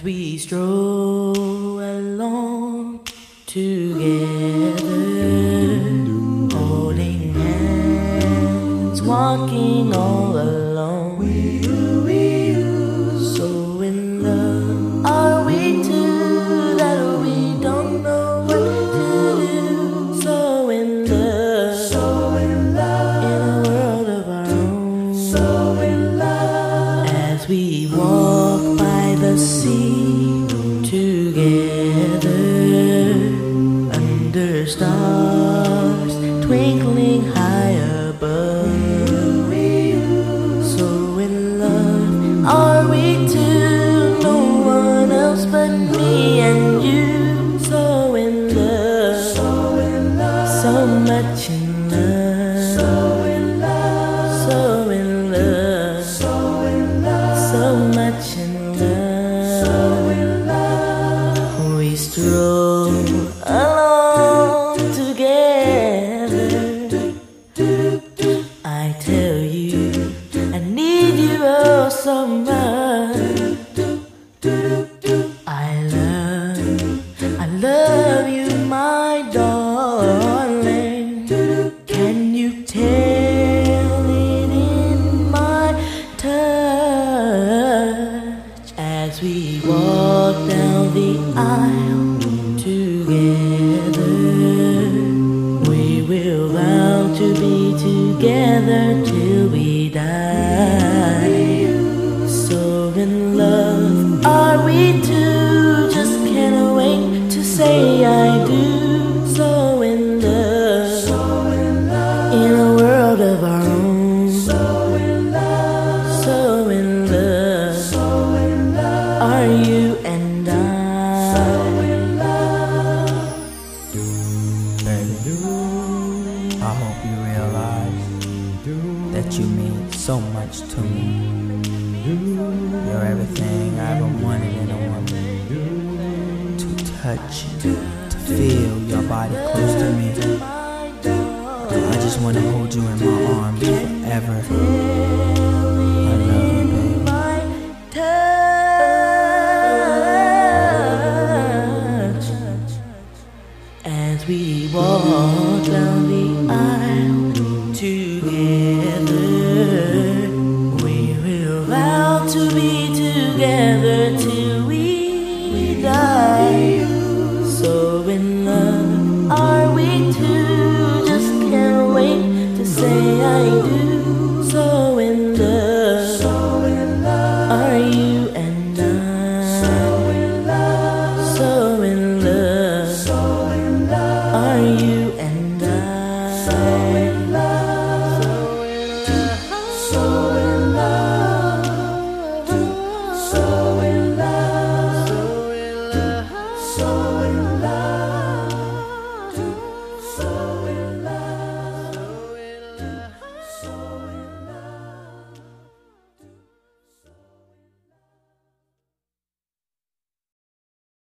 As we stroll along together, holding hands, walking all alone. So in love are we two that we don't know what to do. So in love, in a world of our own. So in love, as we walk by the sea together, under stars twinkling high above. So in love are we two, no one else but me and you. So in love, so much in love, so in love, so in love, so much in love. We stroll along together. I tell you, I need you oh so much. I love you, my darling. Can you tell it in my touch? As we walk down the aisle together, we will vow to be together till we die. So in love are we two, just can't wait to say I do. So in love, in a world of our own. So in love, so in love, are you and I. So in love. Baby, I hope you realize that you mean so much to me. You're everything I ever wanted in a woman. To touch you, to feel your body close to me. I just want to hold you in my arms forever. I love you, baby. As we walk down the aisle together, we will vow to be together till we die.